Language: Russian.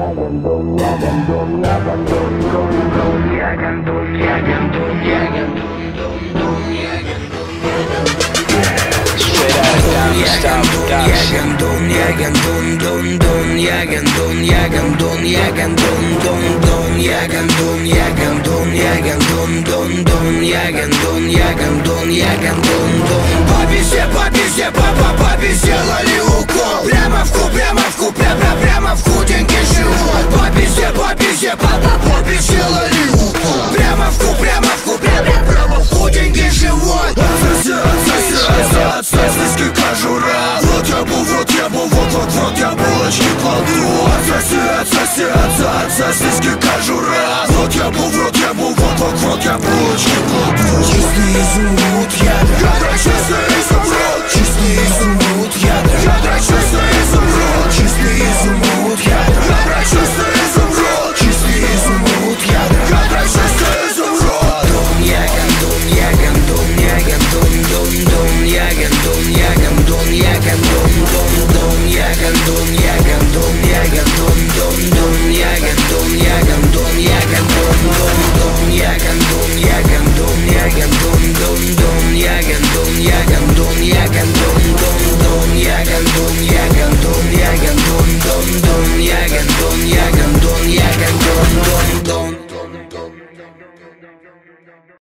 По пизде лови укол. Прямо в ку, прямо в ку деньги живут. По пизде лови укол. Прямо в ку деньги живут. Отсоси слизкий кожура. Вот я булочки кладу. Отсоси слизкий кожура. Вот я булочки кладу. Чистый изумруд, чистый изумруд.